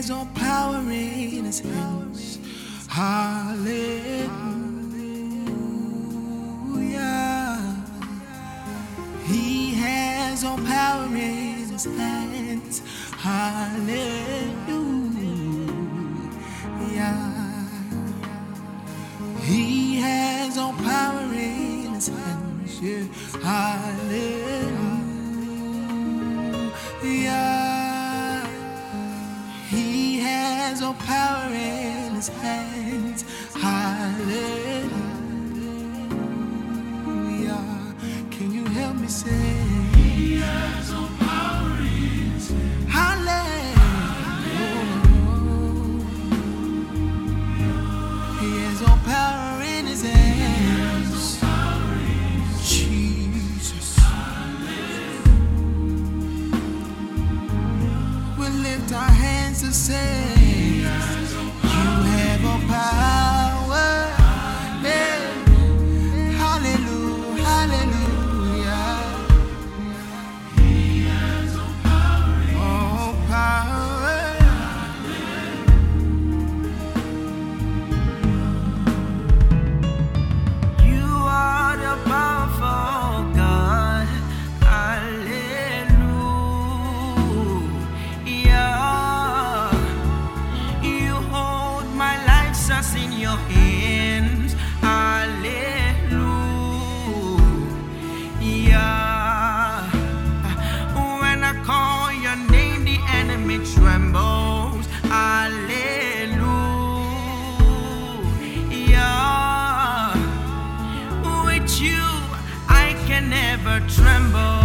has all power in his hands. Hallelujah. He has all power in his hands. Hallelujah. He has all power in his hands. Yeah. Hallelujah. He has all power in his hands. Hallelujah. Can you help me say? He has all power in his hands. Hallelujah. He has all power in his hands. Jesus. We lift our hands to say, you have all power. Yeah. Hallelujah. Hallelujah. He has all power. All power. You are the powerful God. Hallelujah. You hold my life just in your hands. Hallelujah. When I call your name, the enemy trembles. Hallelujah. With you, I can never tremble.